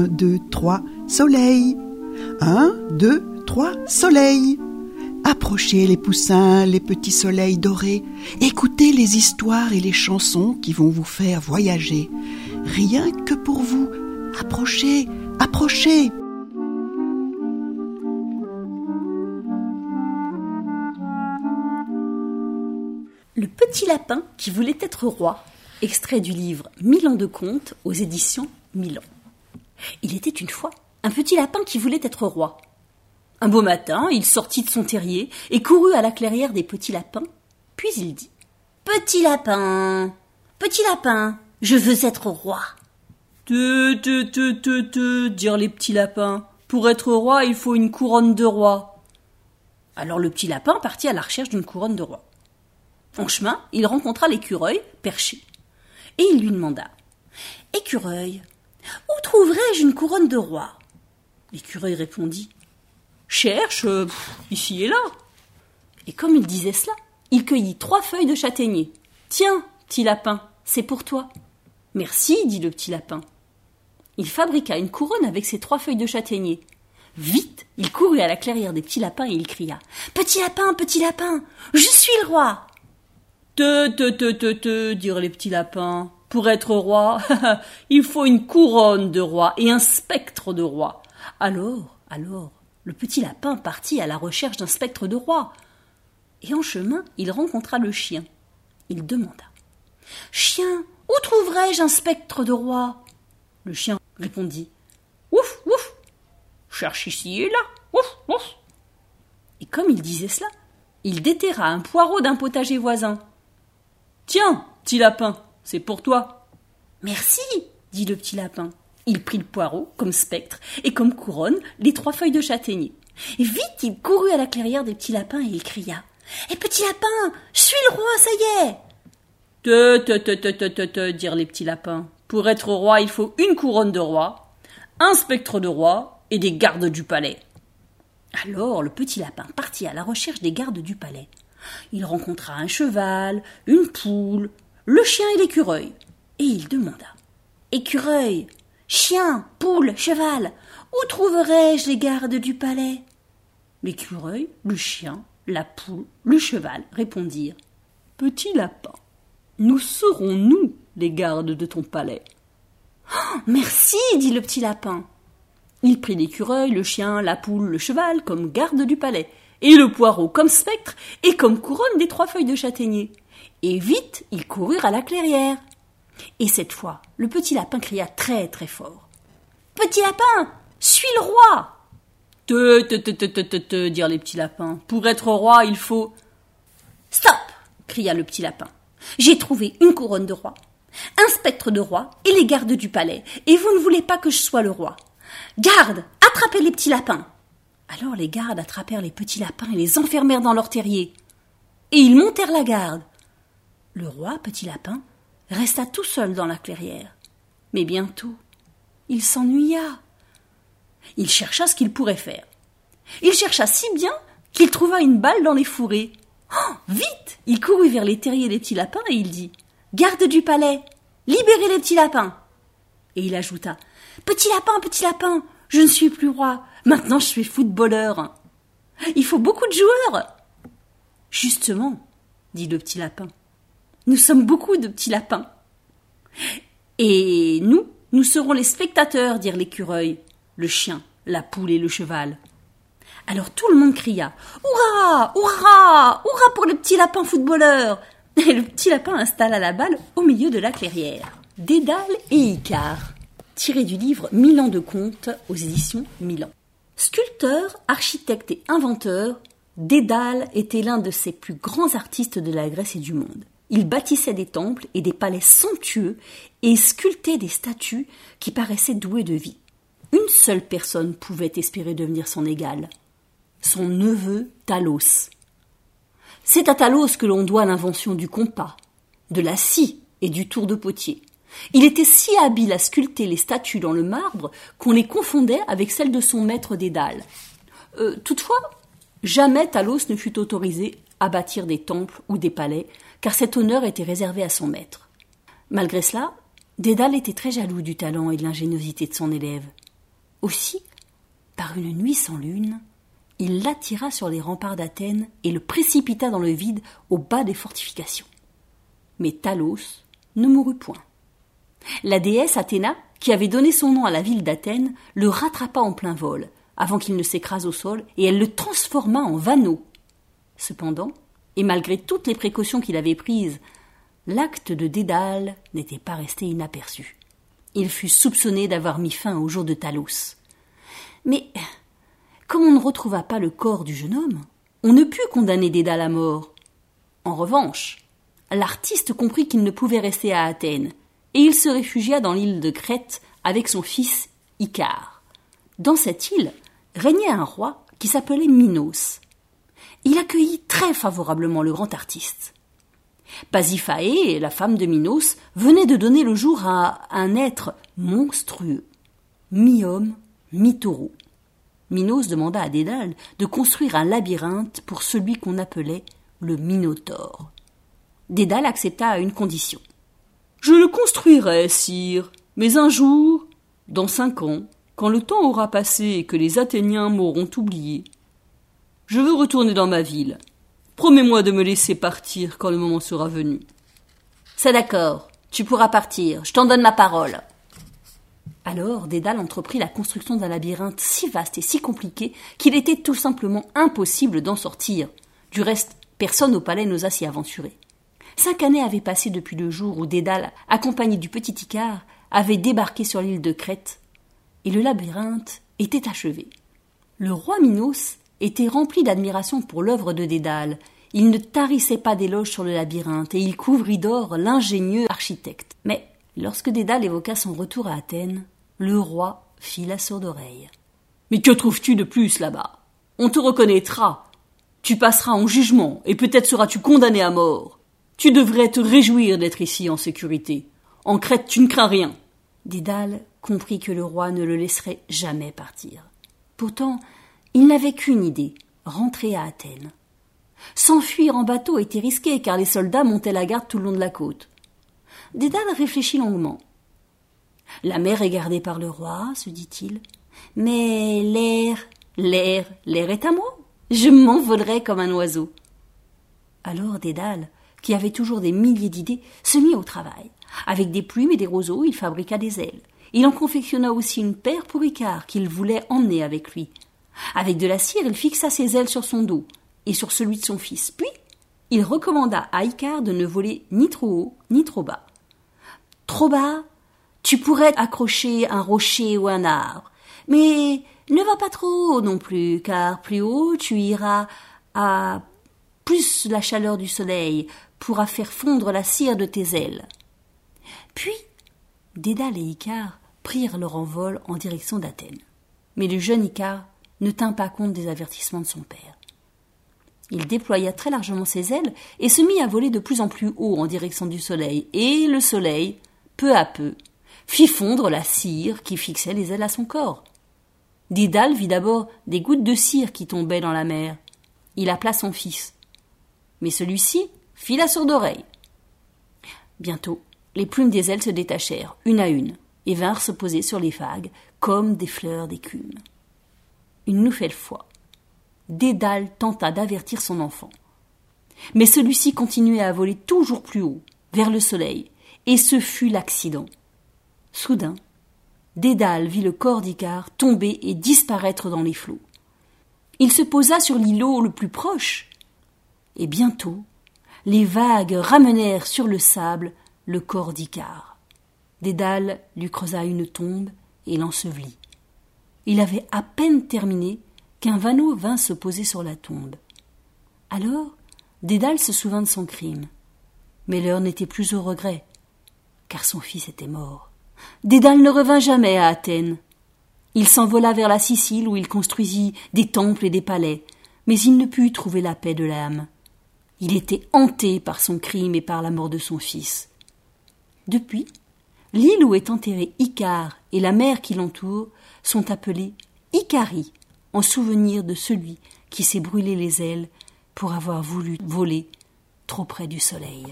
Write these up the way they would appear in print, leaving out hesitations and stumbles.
1, 2, 3, soleil. 1, 2, 3, soleil. Approchez les poussins, les petits soleils dorés. Écoutez les histoires et les chansons qui vont vous faire voyager. Rien que pour vous. Approchez, approchez. Le petit lapin qui voulait être roi, extrait du livre 1000 ans de contes aux éditions Milan. Il était une fois un petit lapin qui voulait être roi. Un beau matin, il sortit de son terrier et courut à la clairière des petits lapins, puis il dit « Petit lapin, je veux être roi !» Dirent les petits lapins. Pour être roi, il faut une couronne de roi. Alors le petit lapin partit à la recherche d'une couronne de roi. En chemin, il rencontra l'écureuil perché. Et il lui demanda « Écureuil, où trouverai-je une couronne de roi ?» L'écureuil répondit « Cherche, ici et là. » Et comme il disait cela, il cueillit 3 feuilles de châtaignier. « Tiens, petit lapin, c'est pour toi. »« Merci, dit le petit lapin. » Il fabriqua une couronne avec ces 3 feuilles de châtaignier. Vite, il courut à la clairière des petits lapins et il cria « Petit lapin, je suis le roi !» Dirent les petits lapins. Pour être roi, il faut une couronne de roi et un spectre de roi. Alors, le petit lapin partit à la recherche d'un spectre de roi. Et en chemin, il rencontra le chien. Il demanda « Chien, où trouverai-je un spectre de roi ?» Le chien répondit « Ouf, ouf, cherche ici et là, ouf, ouf. » Et comme il disait cela, il déterra un poireau d'un potager voisin. « Tiens, petit lapin, c'est pour toi. »« Merci, dit le petit lapin. » Il prit le poireau comme spectre et comme couronne les 3 feuilles de châtaignier. Et vite, il courut à la clairière des petits lapins et il cria « Petit lapin, je suis le roi, ça y est !» Dirent les petits lapins. Pour être roi, il faut une couronne de roi, un spectre de roi et des gardes du palais. Alors le petit lapin partit à la recherche des gardes du palais. Il rencontra un cheval, une poule, le chien et l'écureuil. Et il demanda « Écureuil, chien, poule, cheval, où trouverai-je les gardes du palais ?» L'écureuil, le chien, la poule, le cheval répondirent « Petit lapin, nous serons nous les gardes de ton palais. »« Oh, merci, dit le petit lapin. » Il prit l'écureuil, le chien, la poule, le cheval comme garde du palais, et le poireau comme spectre et comme couronne des 3 feuilles de châtaignier. Et vite, ils coururent à la clairière. Et cette fois, le petit lapin cria très très fort. « Petit lapin, suis le roi !» Dirent les petits lapins. Pour être roi, il faut... Stop, cria le petit lapin. J'ai trouvé une couronne de roi, un spectre de roi et les gardes du palais, et vous ne voulez pas que je sois le roi. Garde, attrapez les petits lapins. Alors les gardes attrapèrent les petits lapins et les enfermèrent dans leur terrier. Et ils montèrent la garde. Le roi, petit lapin, resta tout seul dans la clairière. Mais bientôt, il s'ennuya. Il chercha ce qu'il pourrait faire. Il chercha si bien qu'il trouva une balle dans les fourrés. Oh, vite, il courut vers les terriers des petits lapins et il dit « Garde du palais, libérez les petits lapins !» Et il ajouta « Petit lapin, je ne suis plus roi, maintenant je suis footballeur. Il faut beaucoup de joueurs. » Justement, dit le petit lapin, nous sommes beaucoup de petits lapins. Et nous serons les spectateurs, dirent l'écureuil, le chien, la poule et le cheval. Alors tout le monde cria « Hurrah, hurrah, hurrah pour le petit lapin footballeur !» Et le petit lapin installa la balle au milieu de la clairière. Dédale et Icare, tiré du livre 1000 ans de contes aux éditions Milan. Sculpteur, architecte et inventeur, Dédale était l'un de ses plus grands artistes de la Grèce et du monde. Il bâtissait des temples et des palais somptueux et sculptait des statues qui paraissaient douées de vie. Une seule personne pouvait espérer devenir son égal. Son neveu Talos. C'est à Talos que l'on doit l'invention du compas, de la scie et du tour de potier. Il était si habile à sculpter les statues dans le marbre qu'on les confondait avec celles de son maître Dédale. Toutefois, jamais Talos ne fut autorisé à bâtir des temples ou des palais, car cet honneur était réservé à son maître. Malgré cela, Dédale était très jaloux du talent et de l'ingéniosité de son élève. Aussi, par une nuit sans lune, il l'attira sur les remparts d'Athènes et le précipita dans le vide au bas des fortifications. Mais Talos ne mourut point. La déesse Athéna, qui avait donné son nom à la ville d'Athènes, le rattrapa en plein vol, avant qu'il ne s'écrase au sol, et elle le transforma en vanneau. Cependant, et malgré toutes les précautions qu'il avait prises, l'acte de Dédale n'était pas resté inaperçu. Il fut soupçonné d'avoir mis fin au jour de Talos. Mais, comme on ne retrouva pas le corps du jeune homme, on ne put condamner Dédale à mort. En revanche, l'artiste comprit qu'il ne pouvait rester à Athènes, et il se réfugia dans l'île de Crète avec son fils Icare. Dans cette île régnait un roi qui s'appelait Minos. Il accueillit très favorablement le grand artiste. Pasiphae, la femme de Minos, venait de donner le jour à un être monstrueux, mi-homme, mi-taureau. Minos demanda à Dédale de construire un labyrinthe pour celui qu'on appelait le Minotaure. Dédale accepta à une condition. « Je le construirai, sire, mais un jour, dans 5 ans, quand le temps aura passé et que les Athéniens m'auront oublié, je veux retourner dans ma ville. Promets-moi de me laisser partir quand le moment sera venu. »« C'est d'accord, tu pourras partir, je t'en donne ma parole. » Alors Dédale entreprit la construction d'un labyrinthe si vaste et si compliqué qu'il était tout simplement impossible d'en sortir. Du reste, personne au palais n'osa s'y aventurer. 5 années avaient passé depuis le jour où Dédale, accompagné du petit Icare, avait débarqué sur l'île de Crète, et le labyrinthe était achevé. Le roi Minos était rempli d'admiration pour l'œuvre de Dédale. Il ne tarissait pas d'éloges sur le labyrinthe, et il couvrit d'or l'ingénieux architecte. Mais lorsque Dédale évoqua son retour à Athènes, le roi fit la sourde oreille. « Mais que trouves-tu de plus là-bas ? On te reconnaîtra. Tu passeras en jugement, et peut-être seras-tu condamné à mort. Tu devrais te réjouir d'être ici en sécurité. En Crète, tu ne crains rien. » Dédale comprit que le roi ne le laisserait jamais partir. Pourtant, il n'avait qu'une idée, rentrer à Athènes. S'enfuir en bateau était risqué, car les soldats montaient la garde tout le long de la côte. Dédale réfléchit longuement. « La mer est gardée par le roi, se dit-il, mais l'air est à moi. Je m'envolerai comme un oiseau. » Alors Dédale, qui avait toujours des milliers d'idées, se mit au travail. Avec des plumes et des roseaux, il fabriqua des ailes. Il en confectionna aussi une paire pour Icare, qu'il voulait emmener avec lui. Avec de la cire, il fixa ses ailes sur son dos et sur celui de son fils. Puis, il recommanda à Icare de ne voler ni trop haut ni trop bas. « Trop bas, tu pourrais accrocher un rocher ou un arbre, mais ne va pas trop haut non plus, car plus haut, tu iras à plus la chaleur du soleil pourra faire fondre la cire de tes ailes. » Puis, Dédale et Icare prirent leur envol en direction d'Athènes. Mais le jeune Icare ne tint pas compte des avertissements de son père. Il déploya très largement ses ailes et se mit à voler de plus en plus haut en direction du soleil. Et le soleil, peu à peu, fit fondre la cire qui fixait les ailes à son corps. Dédale vit d'abord des gouttes de cire qui tombaient dans la mer. Il appela son fils. Mais celui-ci fit la sourde oreille. Bientôt, les plumes des ailes se détachèrent, une à une, et vinrent se poser sur les vagues, comme des fleurs d'écume. Une nouvelle fois, Dédale tenta d'avertir son enfant. Mais celui-ci continuait à voler toujours plus haut, vers le soleil, et ce fut l'accident. Soudain, Dédale vit le corps d'Icare tomber et disparaître dans les flots. Il se posa sur l'îlot le plus proche, et bientôt, les vagues ramenèrent sur le sable le corps d'Icare. Dédale lui creusa une tombe et l'ensevelit. Il avait à peine terminé qu'un vanneau vint se poser sur la tombe. Alors, Dédale se souvint de son crime. Mais l'heure n'était plus au regret, car son fils était mort. Dédale ne revint jamais à Athènes. Il s'envola vers la Sicile où il construisit des temples et des palais, mais il ne put trouver la paix de l'âme. Il était hanté par son crime et par la mort de son fils. Depuis, l'île où est enterré Icare et la mer qui l'entoure sont appelées Icarie, en souvenir de celui qui s'est brûlé les ailes pour avoir voulu voler trop près du soleil.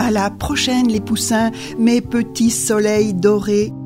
À la prochaine les poussins, mes petits soleils dorés.